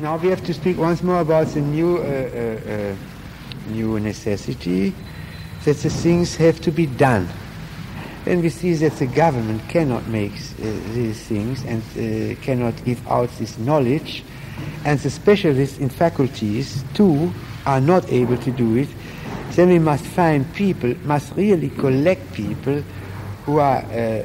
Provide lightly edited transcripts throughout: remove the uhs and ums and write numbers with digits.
Now we have to speak once more about the new necessity, that the things have to be done. Then we see that the government cannot make these things and cannot give out this knowledge, and the specialists in faculties too are not able to do it. Then we must find people, must really collect people who are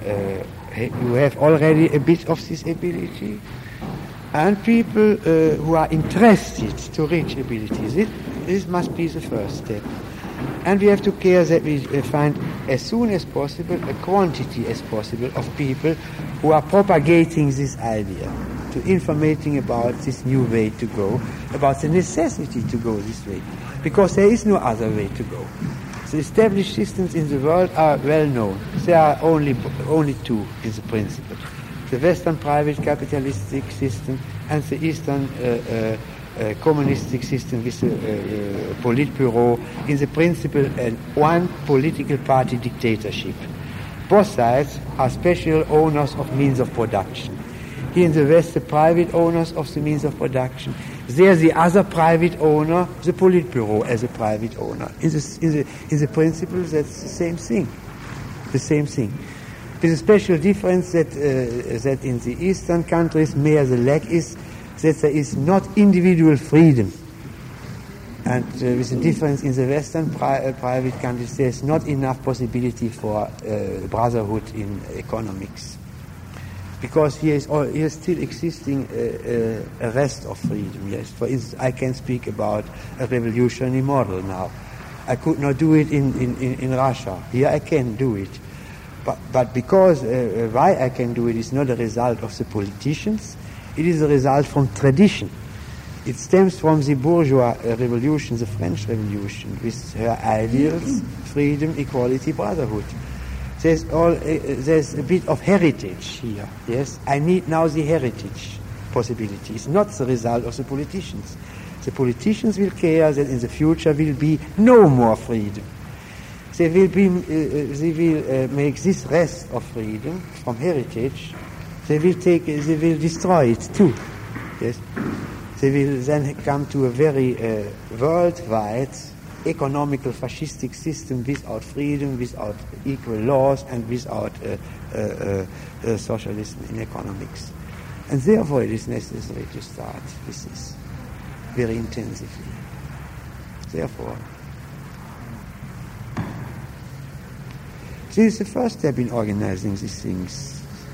who have already a bit of this ability, and people who are interested to reach abilities. This must be the first step. And we have to care that we find as soon as possible a quantity as possible of people who are propagating this idea, to informating about this new way to go, about the necessity to go this way, because there is no other way to go. The established systems in the world are well known. There are only two in the principle: the Western private capitalistic system and the Eastern communistic system with the Politburo, in the principle and one political party dictatorship. Both sides are special owners of means of production. Here in the West, the private owners of the means of production. There, the other private owner, the Politburo as a private owner. In the principle, that's the same thing. The same thing. With a special difference that in the Eastern countries, mere the lack is that there is not individual freedom. And with the difference in the Western private countries, there is not enough possibility for brotherhood in economics. Because here is still existing a rest of freedom, yes. For instance, I can speak about a revolutionary model now. I could not do it in Russia. Here I can do it. But because why I can do it is not a result of the politicians, it is a result from tradition. It stems from the bourgeois revolution, the French Revolution, with her ideals, freedom, equality, brotherhood. There's a bit of heritage here, yes. I need now the heritage possibility. It's not the result of the politicians. The politicians will care that in the future will be no more freedom. They will make this rest of freedom from heritage. They will destroy it too. Yes, they will then come to a very worldwide economical fascistic system without freedom, without equal laws, and without socialism in economics. And therefore, it is necessary to start with this very intensively. Therefore, this is the first step in organizing these things.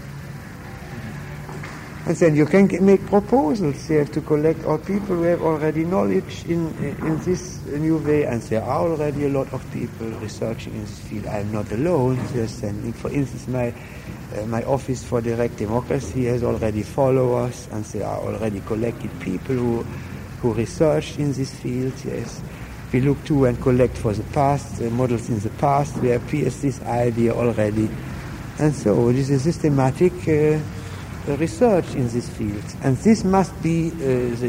And then you can make proposals. You have to collect all people who have already knowledge in this new way, and there are already a lot of people researching in this field. I am not alone. They are sending, for instance, my Office for Direct Democracy has already followers, and there are already collected people who researched in this field. Yes, we look to and collect for the past models in the past. We appears this idea already, and so it is a systematic research in this field, and this must be the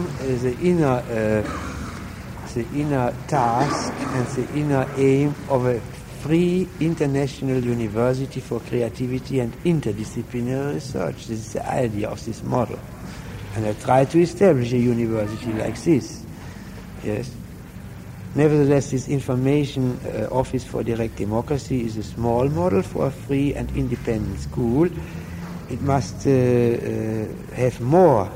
inner task and the inner aim of a free international university for creativity and interdisciplinary research. This is the idea of this model, and I try to establish a university like this. Yes. Nevertheless, this information Office for Direct Democracy is a small model for a free and independent school. It must have more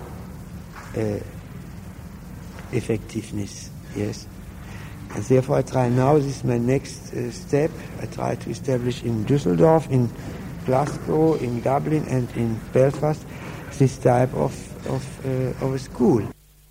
effectiveness, yes. And therefore I try now, this is my next step, I try to establish in Düsseldorf, in Glasgow, in Dublin and in Belfast this type of a school.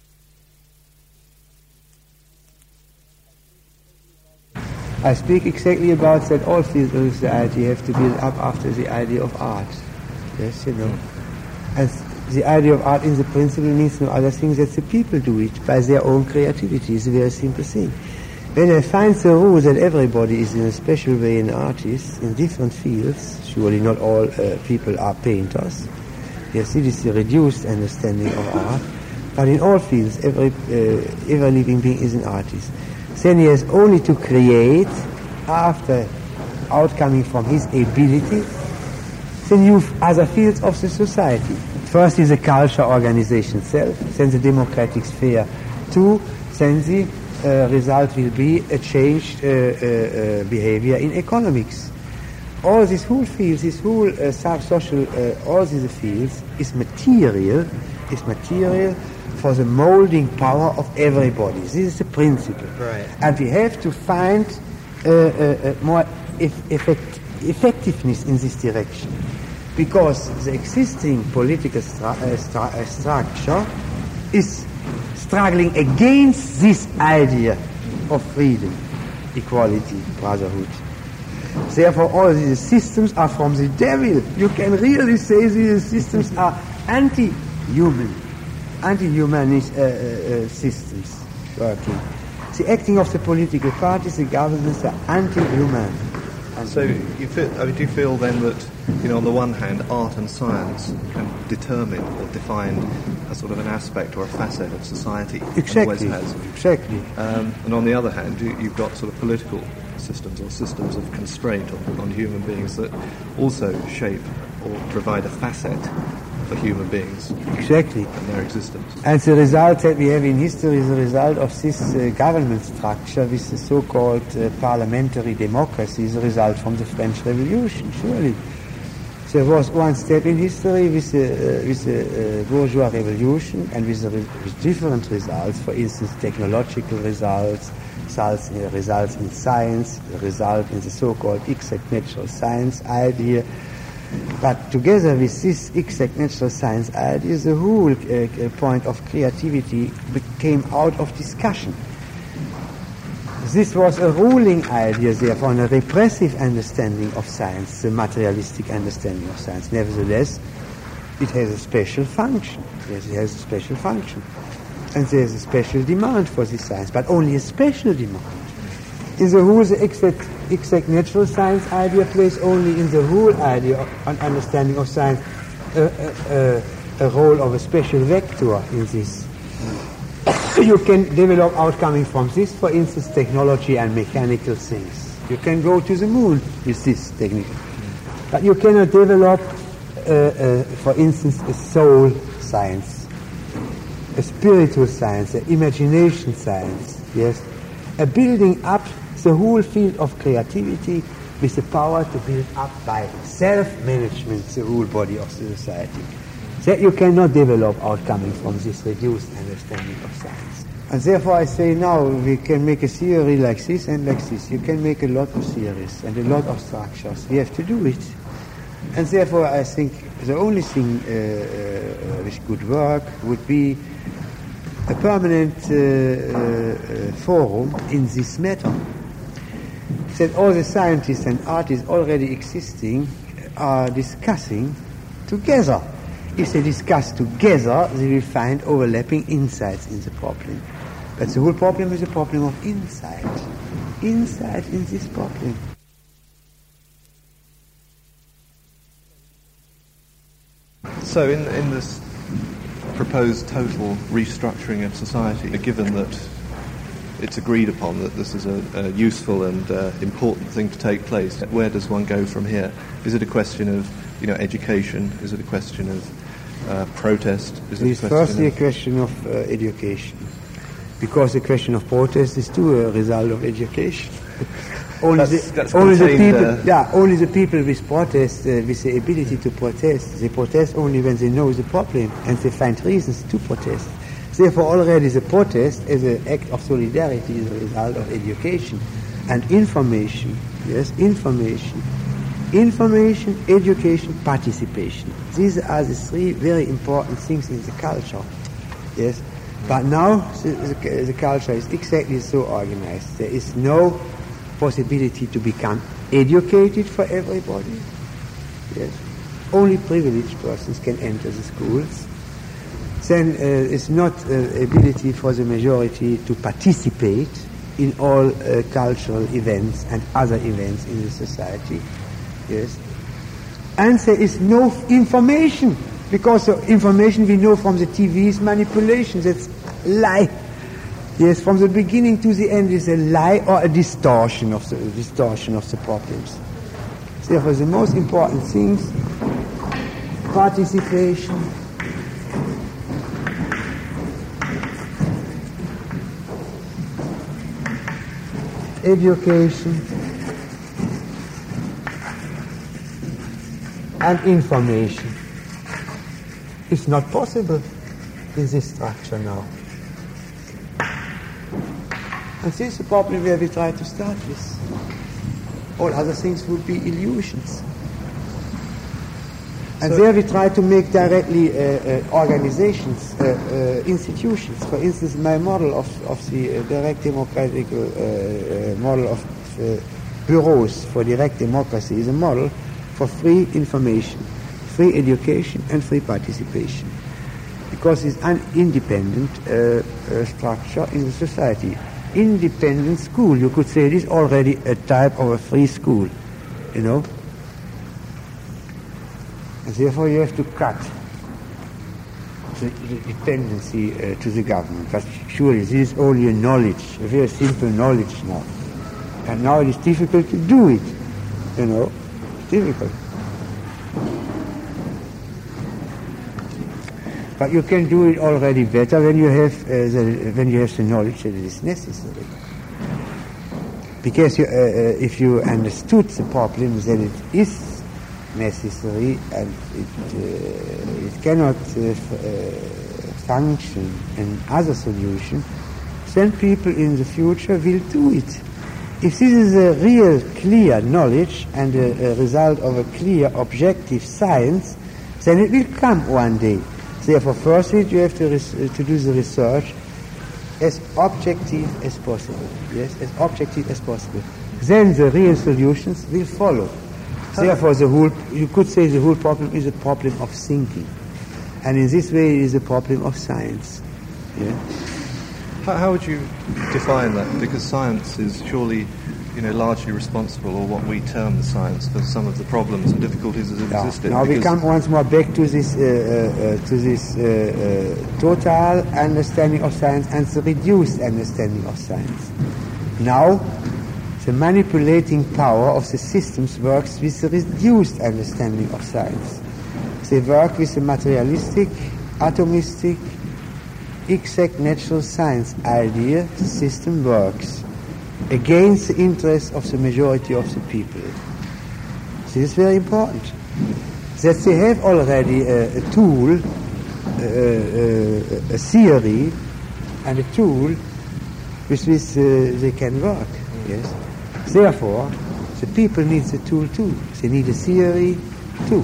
I speak exactly about that all fields of society have to build up after the idea of art. Yes, you know. And the idea of art in the principle means no other thing that the people do it by their own creativity. It's a very simple thing. When I find the rule that everybody is in a special way an artist in different fields, surely not all people are painters. Yes, it is the reduced understanding of art. But in all fields, every living being is an artist. Then he has only to create after outcoming from his ability the new other fields of the society. First is the culture organization itself, then the democratic sphere. 2, then the result will be a changed behavior in economics. All these whole fields, this whole social, all these fields is material for the molding power of everybody. This is the principle. Right. And we have to find more effectiveness in this direction. Because the existing political structure is struggling against this idea of freedom, equality, brotherhood. Therefore, all these systems are from the devil. You can really say these systems are anti-humanist systems working. The acting of the political parties, the governments, are anti-human. So do you feel then that, on the one hand, art and science can determine or define a sort of an aspect or a facet of society? Exactly. Exactly. And on the other hand, you've got sort of political systems or systems of constraint on human beings that also shape or provide a facet for human beings. Exactly. And their existence. And the result that we have in history is the result of this government structure with the so-called parliamentary democracy, is a result from the French Revolution, surely. There was one step in history with the bourgeois revolution and with different results, for instance, technological results in science, the result in the so-called exact natural science idea. But together with this exact natural science idea, the whole point of creativity came out of discussion. This was a ruling idea, therefore, and a repressive understanding of science, the materialistic understanding of science. Nevertheless, it has a special function. Yes, it has a special function. And there's a special demand for this science, but only a special demand. In the whole, the exact natural science idea plays only in the whole idea of understanding of science a role of a special vector in this. You can develop outcoming from this, for instance, technology and mechanical things. You can go to the moon with this technique. But you cannot develop, for instance, a soul science, a spiritual science, an imagination science, yes, a building up the whole field of creativity with the power to build up by self-management the whole body of the society. That you cannot develop outcoming from this reduced understanding of science. And therefore I say now we can make a theory like this and like this. You can make a lot of theories and a lot of structures. We have to do it. And therefore I think the only thing which could work would be a permanent forum in this matter. That all the scientists and artists already existing are discussing together. If they discuss together, they will find overlapping insights in the problem. But the whole problem is a problem of insight. Insight in this problem. So in this proposed total restructuring of society, given that it's agreed upon that this is a useful and important thing to take place, where does one go from here? Is it a question of education? Is it a question of protest? It's firstly a question of education, because the question of protest is too a result of education. Only the people with protest, with the ability to protest, they protest only when they know the problem and they find reasons to protest. Therefore, already the protest as an act of solidarity is a result of education and information. Yes, information, education, participation. These are the three very important things in the culture. Yes, but now the culture is exactly so organized. There is no possibility to become educated for everybody. Yes, only privileged persons can enter the schools. Then it's not ability for the majority to participate in all cultural events and other events in the society. Yes, and there is no information, because the information we know from the TV is manipulation. That's lie. Yes, from the beginning to the end is a lie or a distortion of the problems. Therefore, the most important things: participation, education, and information. It's not possible in this structure now. And this is the problem where we try to start with. All other things would be illusions. And there we try to make directly organizations, institutions. For instance, my model of the direct democratic model of bureaus for direct democracy is a model for free information, free education and free participation. Because it's an independent structure in the society. Independent school, you could say it is already a type of a free school, you know. And therefore you have to cut the dependency to the government. But surely this is only a knowledge, a very simple knowledge now. And now it is difficult to do it, you know. It's difficult. But you can do it already better when you have the knowledge that it is necessary. Because if you understood the problem that it is necessary and it cannot function in other solution, then people in the future will do it. If this is a real clear knowledge and a result of a clear objective science, then it will come one day. Therefore, firstly, you have to do the research as objective as possible. Yes, as objective as possible. Then the real solutions will follow. Therefore, you could say the whole problem is a problem of thinking. And in this way, it is a problem of science. Yeah? How would you define that? Because science is surely, largely responsible, or what we term the science, for some of the problems and difficulties that have existed. Now we come once more back to this total understanding of science and the reduced understanding of science. Now, the manipulating power of the systems works with the reduced understanding of science. They work with the materialistic, atomistic, exact natural science idea. The system works against the interests of the majority of the people. This is very important. That they have already a tool, a theory, and a tool with which they can work. Yes. Therefore, the people need the tool too. They need a theory too.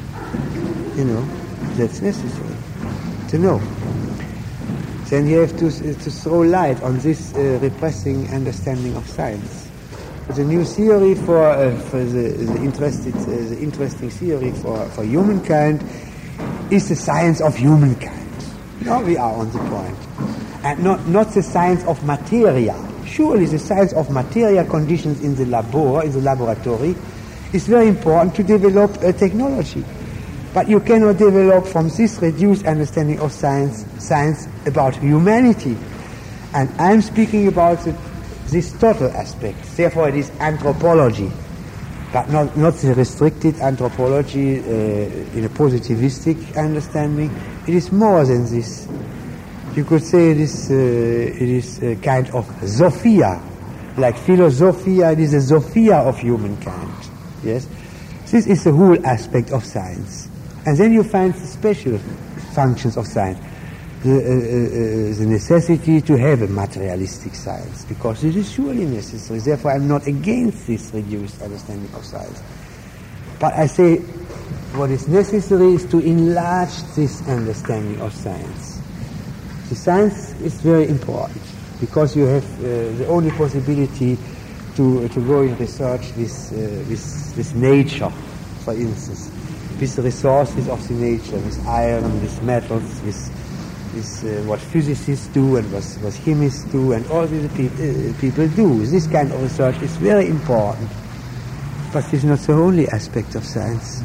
That's necessary to know. Then you have to throw light on this repressing understanding of science. The new theory for the interesting theory for humankind is the science of humankind. Now we are on the point. And not the science of materia. Surely the science of materia conditions in the laboratory, is very important to develop a technology. But you cannot develop from this reduced understanding of science about humanity. And I'm speaking about this total aspect. Therefore it is anthropology, but not the restricted anthropology in a positivistic understanding. It is more than this. You could say it is a kind of Sophia. Like philosophia, it is a Sophia of humankind. Yes? This is the whole aspect of science. And then you find the special functions of science. The necessity to have a materialistic science, because it is surely necessary. Therefore, I'm not against this reduced understanding of science. But I say what is necessary is to enlarge this understanding of science. The science is very important, because you have the only possibility to go in research with nature, for instance, with the resources of the nature, with iron, with metals, with what physicists do and what chemists do and all these people do. This kind of research is very important, but it's not the only aspect of science.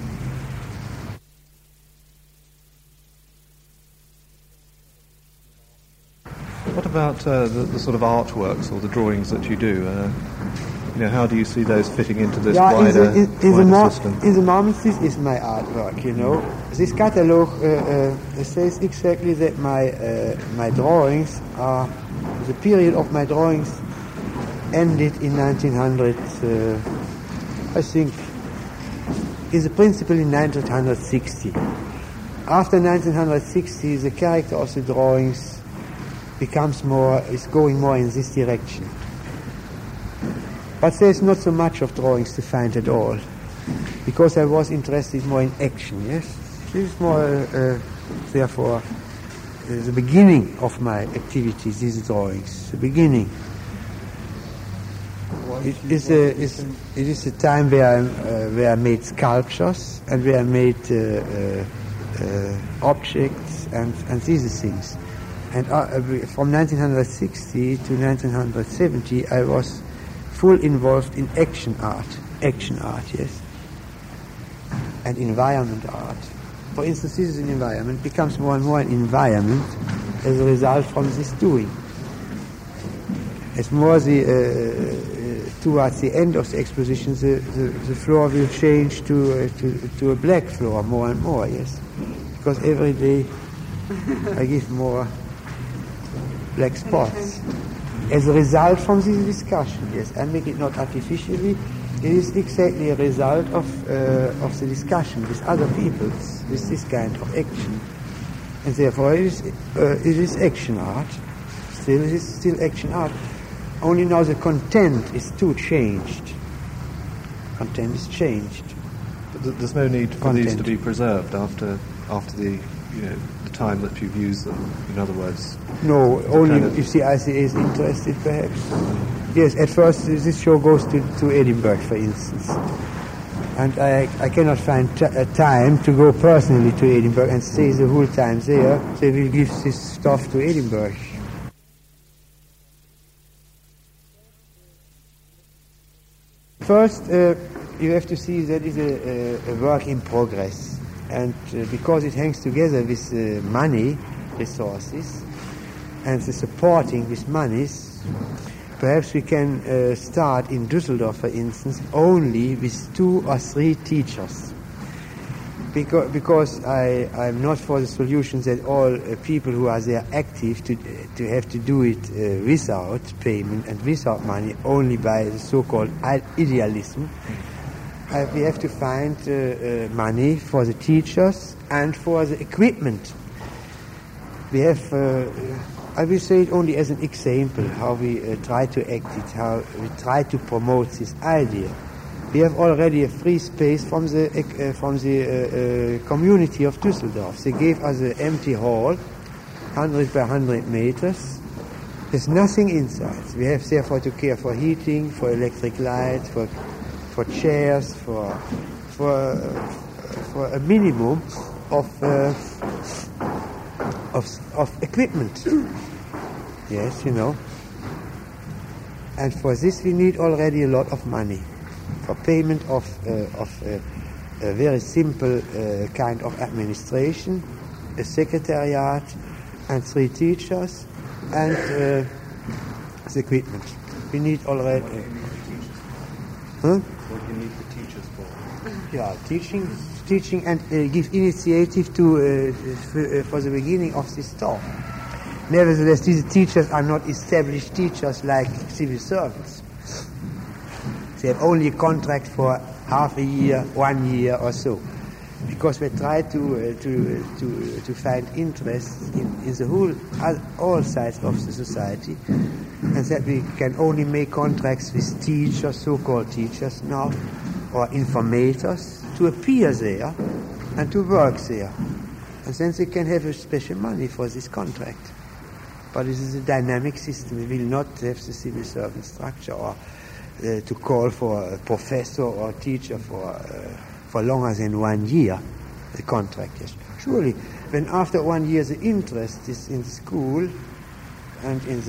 What about the sort of artworks or the drawings that you do? How do you see those fitting into this wider system? In the moment, this is my artwork, This catalogue says exactly that my drawings are, the period of my drawings ended in 1900, I think, is a principle in 1960. After 1960, the character of the drawings is going more in this direction. But there's not so much of drawings to find at all, because I was interested more in action, yes? This is more, therefore, the beginning of my activities, these drawings, the beginning. It is a time where I made sculptures and where I made objects and these things. And from 1960 to 1970, I was full involved in action art, yes, and environment art. For instance, this is an environment, becomes more and more an environment as a result from this doing. As more towards the end of the exposition, the floor will change to a black floor more and more, yes, because every day I give more black spots. As a result from this discussion, yes, I make it not artificially. It is exactly a result of the discussion with other peoples, with this kind of action, and therefore it is action art. Still, it is still action art. Only now the content is too changed. Content is changed. But there's no need for these to be preserved after the the time that you've used them. In other words, no. Only if the ICA is interested, perhaps. Yes. At first, this show goes to Edinburgh, for instance, and I cannot find time to go personally to Edinburgh and stay the whole time there. They will give this stuff to Edinburgh. First, you have to see that is a work in progress, and because it hangs together with money, resources, and the supporting with monies, perhaps we can start in Düsseldorf, for instance, only with 2 or 3 teachers. Because I'm not for the solution that all people who are there active to have to do it without payment and without money, only by the so-called idealism. We have to find money for the teachers and for the equipment. We have, I will say it only as an example, how we try to act it, how we try to promote this idea. We have already a free space from the community of Düsseldorf. They gave us an empty hall, 100 by 100 meters. There's nothing inside. We have therefore to care for heating, for electric light, for chairs, for a minimum of equipment. Yes, And for this we need already a lot of money. For payment of a very simple kind of administration, a secretariat, and 3 teachers, and the equipment. We need already. Huh? What do you need the teachers for? Yeah, teaching, and give initiative for the beginning of this talk. Nevertheless, these teachers are not established teachers like civil servants. They have only a contract for half a year, 1 year or so, because we try to find interest in the whole, all sides of the society, and that we can only make contracts with teachers, so-called teachers now, or informators, to appear there and to work there, and then they can have a special money for this contract. But this is a dynamic system. We will not have the civil servant structure or to call for a professor or teacher for longer than 1 year, the contract. Yes, surely, when after 1 year the interest is in the school and in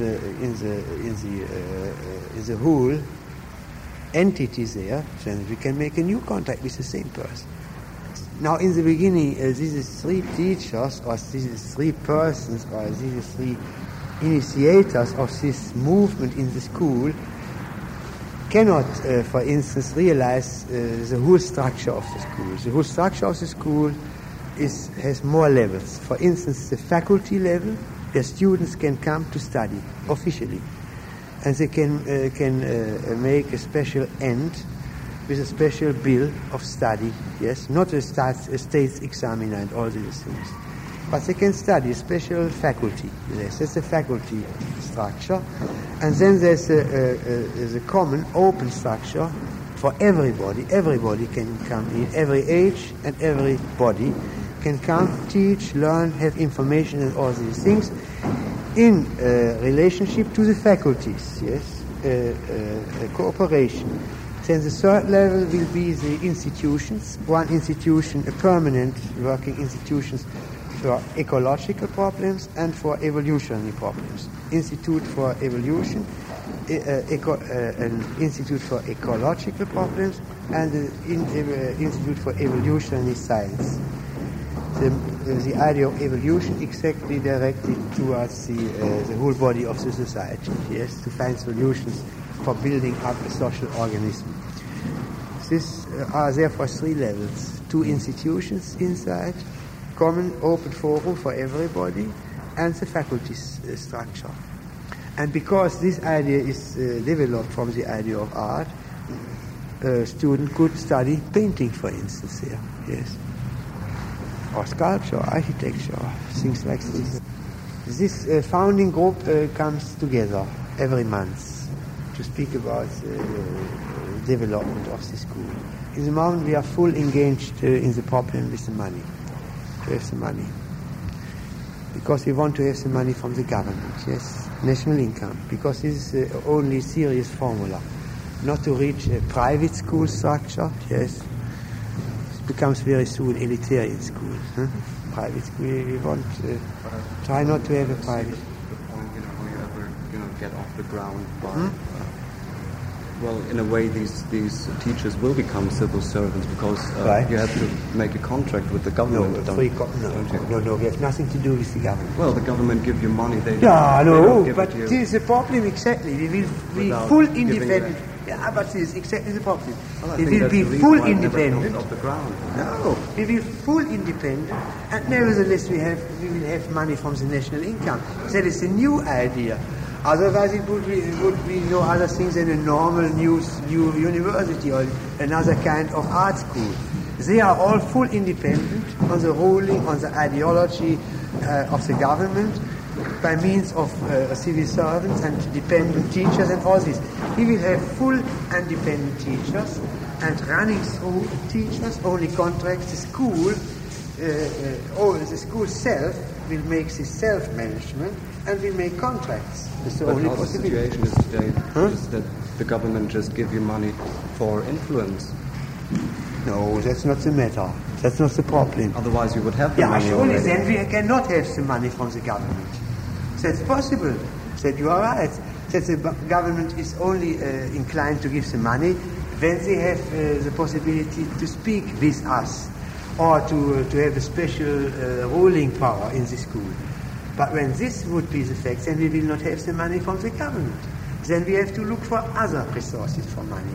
the whole entity there, then we can make a new contract with the same person. Now, in the beginning, these 3 teachers or these 3 persons or these 3 initiators of this movement in the school cannot, for instance, realize the whole structure of the school. The whole structure of the school has more levels. For instance, the faculty level, where students can come to study officially. and they can make a special end with a special bill of study, yes, not a state's examiner and all these things. But they can study a special faculty, yes, that's a faculty structure. And then there's a common open structure for everybody. Everybody can come in, every age and everybody can come, teach, learn, have information and all these things in relationship to the faculties, yes, cooperation. Then the third level will be the institutions. One institution, a permanent working institutions for ecological problems and for evolutionary problems. Institute for evolution, an institute for ecological problems, and an institute for evolutionary science. The idea of evolution exactly directed towards the whole body of the society, yes, to find solutions for building up a social organism. These are therefore three levels: two institutions inside, common open forum for everybody, and the faculties structure. And because this idea is developed from the idea of art, a student could study painting, for instance, here, yes, or sculpture, architecture, things like this. This founding group comes together every month to speak about the development of the school. In the moment we are full engaged in the problem with the money, to have the money. Because we want to have the money from the government, yes, national income, because this is the only serious formula. Not to reach a private school structure, yes, it becomes very soon elitarian school. Huh? Private school, we want, try not to have a private. The point, will you ever, get off the ground by... Well, in a way, these teachers will become civil servants because right. You have to make a contract with the government. No, we have nothing to do with the government. Well, the government give you money. They but this is the problem exactly. We will be full independent. Yeah, but this is exactly the problem. Well, we will be full independent. Off the ground. No, we will full independent, and nevertheless we will have money from the national income. That is a new idea. Otherwise it would be no other thing than a normal new university or another kind of art school. They are all full independent on the ruling, on the ideology of the government by means of civil servants and dependent teachers and all this. We will have full independent teachers, and running through teachers only contracts the school. The school self will make this self-management and will make contracts. That's the only possibility. The situation is today is that the government just give you money for influence. No, that's not the matter. That's not the problem. Otherwise you would have the money surely already. then we cannot have the money from the government. That's possible. That you are right. That the government is only inclined to give the money when they have the possibility to speak with us or to have a special ruling power in the school. But when this would be the fact, then we will not have the money from the government. Then we have to look for other resources for money.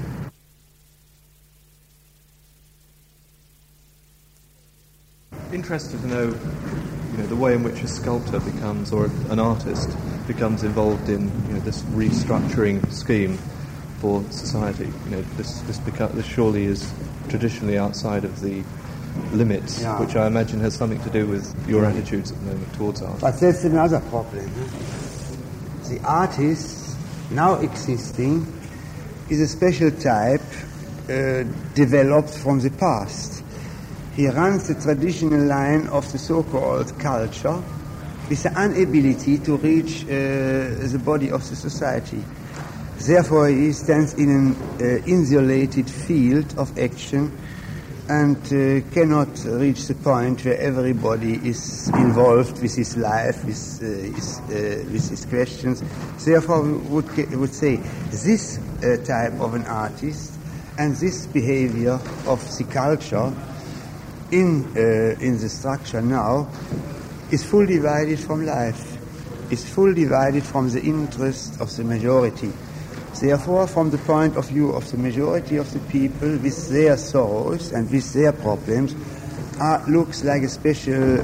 Interested to know, the way in which a sculptor becomes, or an artist becomes involved in, this restructuring scheme for society. This surely is traditionally outside of the limits, which I imagine has something to do with your attitudes at the moment towards art. But that's another problem. The artist now existing is a special type developed from the past. He runs the traditional line of the so-called culture with the inability to reach the body of the society. Therefore, he stands in an insulated field of action and cannot reach the point where everybody is involved with his life, with his questions. Therefore, we would say this type of an artist and this behavior of the culture in the structure now is fully divided from life, is fully divided from the interest of the majority. Therefore, from the point of view of the majority of the people with their sorrows and with their problems, art looks like a special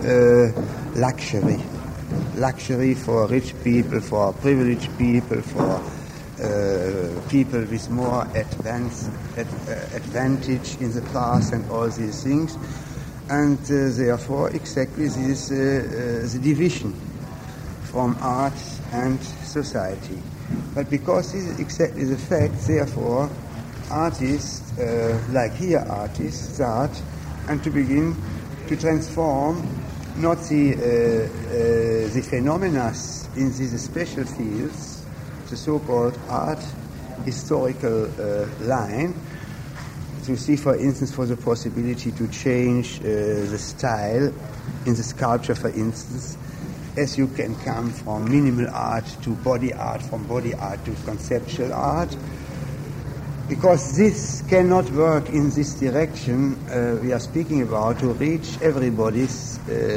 luxury for rich people, for privileged people, for people with more advantage in the past and all these things. And therefore exactly this is the division from art and society. But because this is exactly the fact, therefore artists, like here artists, start and to begin to transform not the phenomena in these special fields, the so-called art historical line, to see, for instance, for the possibility to change the style in the sculpture, for instance, as you can come from minimal art to body art, from body art to conceptual art. Because this cannot work in this direction we are speaking about, to reach everybody's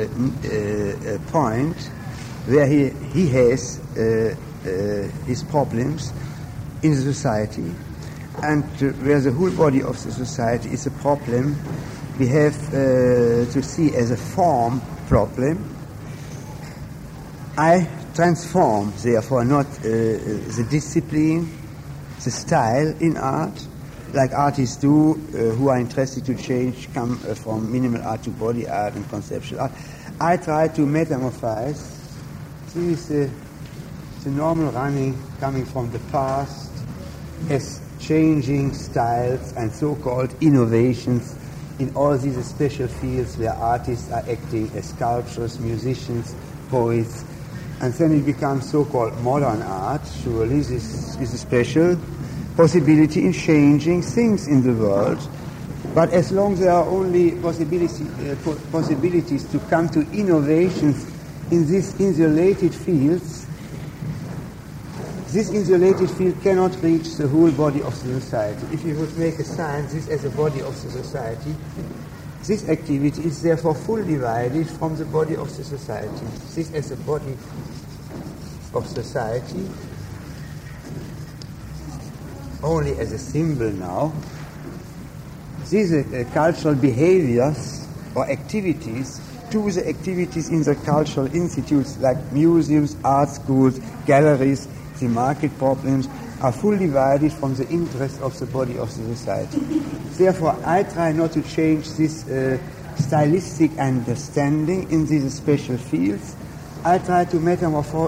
point where he has his problems in the society, and where the whole body of the society is a problem we have to see as a form problem. I transform, therefore, not the discipline, the style in art, like artists do, who are interested to change, come from minimal art to body art and conceptual art. I try to metamorphose. This is the normal running coming from the past as changing styles and so-called innovations in all these special fields where artists are acting as sculptors, musicians, poets, and then it becomes so-called modern art. Surely this is a special possibility in changing things in the world. But as long as there are only possibilities to come to innovations in these insulated fields, this insulated field cannot reach the whole body of the society. If you would make a sign, this as a body of the society, this activity is therefore fully divided from the body of the society. This as a body of society, only as a symbol now. These cultural behaviors or activities to the activities in the cultural institutes like museums, art schools, galleries, the market problems are fully divided from the interest of the body of the society. Therefore, I try not to change this stylistic understanding in these special fields. I try to metamorphose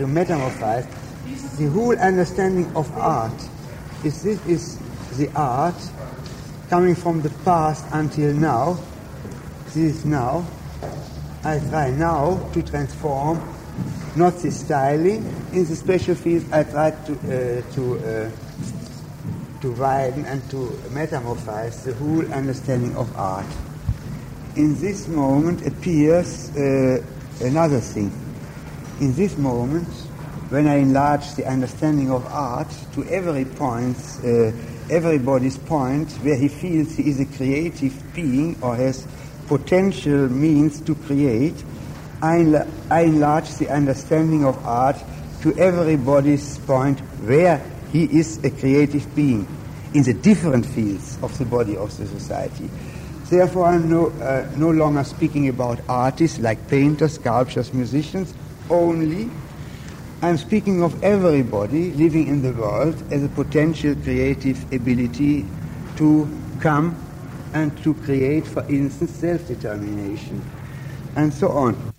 the whole understanding of art. This is the art coming from the past until now. This is now. I try now to transform not the styling in the special fields. I try to widen and to metamorphose the whole understanding of art. In this moment appears another thing. In this moment, when I enlarge the understanding of art to every point, everybody's point where he feels he is a creative being or has potential means to create, I enlarge the understanding of art to everybody's point where he is a creative being in the different fields of the body of the society. Therefore, I'm no longer speaking about artists like painters, sculptors, musicians only. I'm speaking of everybody living in the world as a potential creative ability to come and to create, for instance, self-determination, and so on.